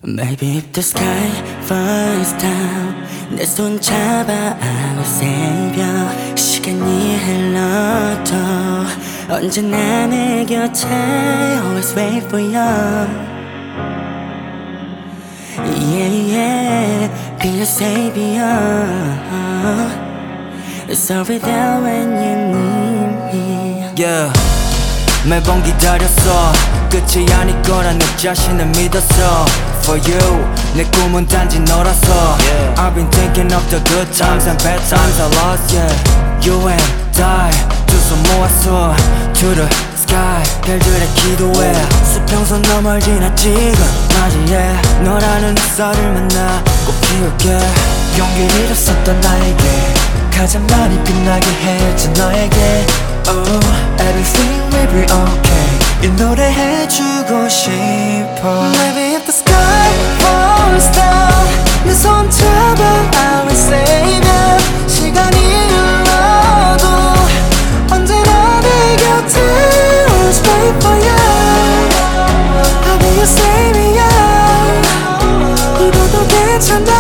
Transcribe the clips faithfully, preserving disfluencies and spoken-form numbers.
Maybe if the sky falls down 내 손 잡아 I will save you 시간이 흘러도 언제나 내 곁에 Always wait for you Yeah yeah Be a savior Sorry there when you need me Yeah 매번 기다렸어 끝이 아닐 거라 내 자신을 믿었어 For you 내 꿈은 단지 너라서 yeah. I've been thinking of the good times and bad times I lost yeah You and I 두 손 모았어 To the sky 별들의 기도해 수평선 너멀 지나 지금 맞이해 너라는 햇살을 만나 꼭 피울게 용기를 잃었었던 나에게 가장 많이 빛나게 해준 너에게 Oh, everything will be okay 이 노래 해주고 싶어 Maybe if the sky falls down 내 손 잡아 I will save you 시간이 흘러도 언제나 내 곁에 Always wait for you I'll be your savior 울어도 괜찮아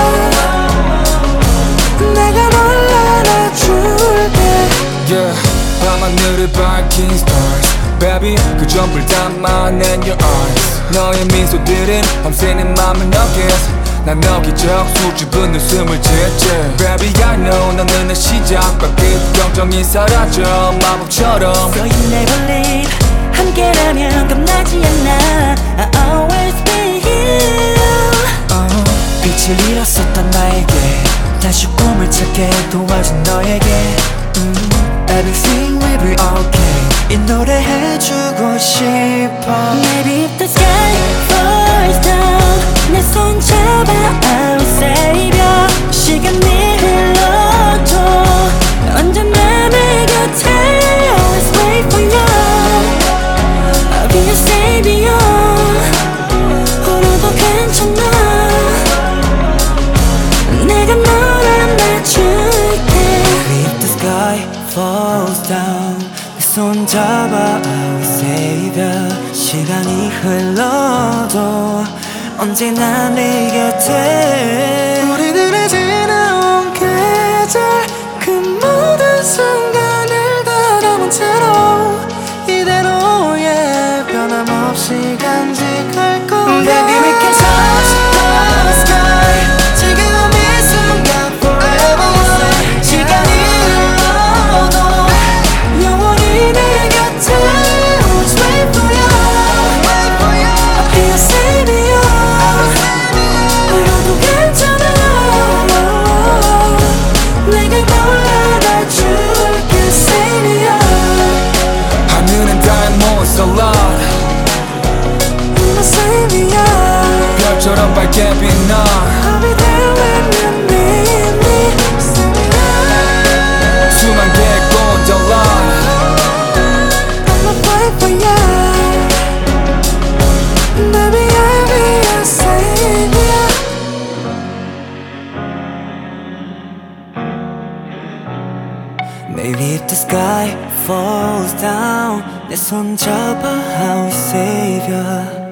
내가 널 안아줄게 Yeah 밤하늘을 밝힌 stars Baby 그 전부를 담아 낸 your eyes 너의 미소들은 밤새 내 맘을 nuggets 난 너기적 수줍은 웃음을 짓지 Baby I know 너는 내 시작과 끝 걱정이 사라져 마법처럼 So you never leave 함께라면 겁나지 않아 I always be here oh, 빛을 잃었었던 나에게 다시 꿈을 찾게 도와준 너에게 mm, Everything will be okay 이 노래 해주고 싶어 Maybe if the sky falls down 내 손 잡아 I will save you 시간이 흘러도 언제나 내 곁에 Always wait for you I'll be your savior 울어도 괜찮아 내가 널 안아줄게 Maybe if the sky falls down 내 손 잡아 I will save you 시간이 흘러도 언제나 내 곁에 우리들의 지나온 계절 그 모든 순간을 다 담은 채로 이대로의 변함없이 간직할 거야 Baby we can touch the sky 지금 이 순간 forever 시간이 흘러도 영원히 내 곁에 Always wait for you I'll be your savior 울어도 괜찮아 내가 널 안아줄게 savior 하늘은 diamonds a lot My savior 별처럼 밝게 빛나 I'll be there when you need me savior 수만 개의 gondola I'ma fight for you Baby I'll be your savior Maybe if the sky falls down 내 손 잡아 I will save you